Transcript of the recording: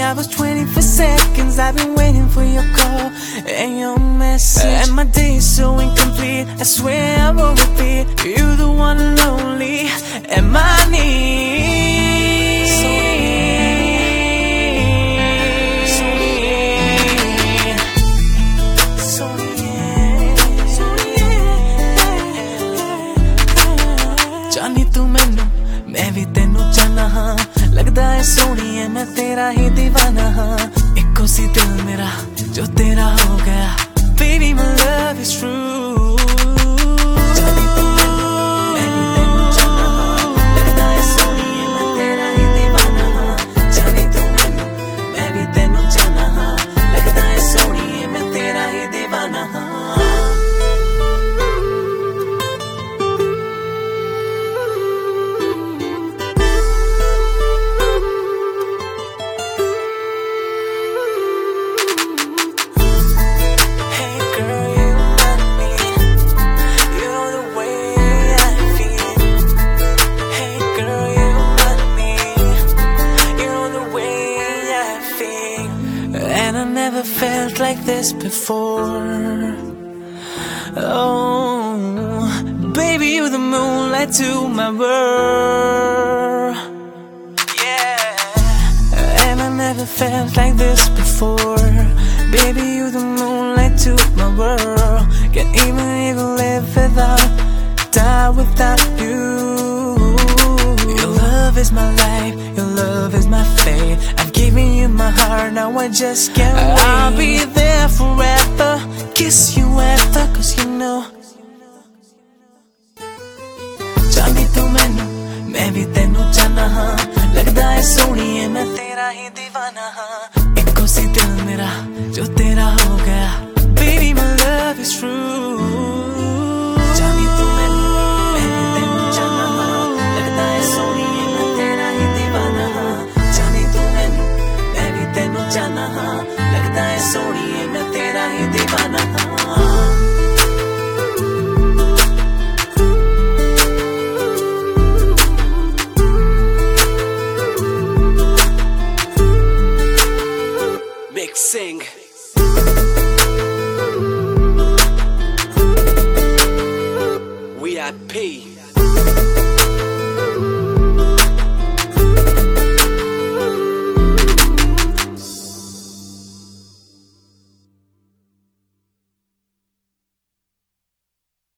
hours, 24 seconds. I've been waiting for your call and your message. And my day is so incomplete, I swear I won't repeat. You're the one and only, and my need. जानी तू मैनू, मैं भी तेनू जाना हाँ। लगदा है सोनिए मैं तेरा ही दीवाना हाँ। इको सी दिल मेरा जो तेरा हो गया, baby my love is true। जानी तू मैनू, मैं भी तेनू जाना हाँ। लगदा है सोनिए मैं तेरा ही दीवाना हाँ। जानी तू मैनू, मैं भी तेनू जाना हाँ। लगदा है सोनिए मैं तेरा ही दीवाना हाँ। And I never felt like this before. Oh, baby, you're the moonlight to my world. Yeah. And I never felt like this before. Baby, you're the moonlight to my world. Can't even live without, die without you. Your love is my life, your love is my fate. I've given you my heart, now I just can't wait. I'll be there forever, kiss you ever, cause you know. जानी तू मैनू, मैं भी तेनू जाना हाँ। लगदा है सोनिए मैं तेरा ही दीवाना हाँ। इको सी दिल मेरा जो तेरा हो गया, baby my love is true। जानी तू मैनू, मैं भी तेनू जाना हाँ। लगदा है सोनिए मैं तेरा ही दीवाना हाँ। जानी तू मैनू, मैं भी तेनू जाना हाँ। लगदा है सोनिए मैं तेरा ही दीवाना हाँ। Sing. VIP.